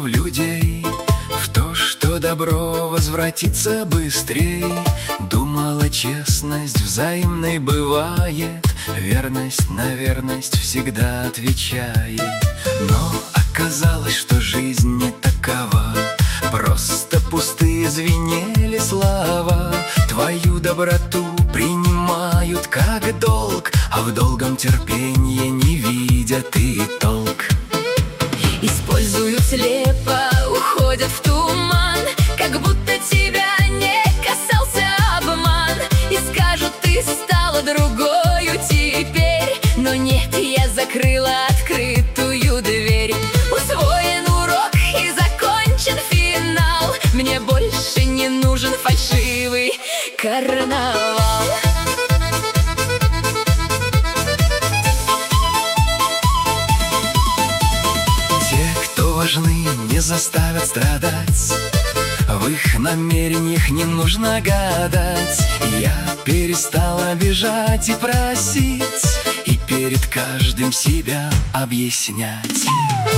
людей в то, что добро возвратится быстрей. Думала, честность взаимной бывает, верность на верность всегда отвечает. Но оказалось, что жизнь не такова, просто пустые звенели слова. Твою доброту принимают как долг, а в долгом терпении не видят и толк. Используют слепо, уходят в туман, как будто тебя не касался обман. И скажут, ты стала другою теперь, но нет, я закрыла открытую дверь. Усвоен урок и закончен финал, мне больше не нужен фальшивый карнавал. Важны, не заставят страдать, в их намерениях не нужно гадать. Я перестала бежать и просить, и перед каждым себя объяснять.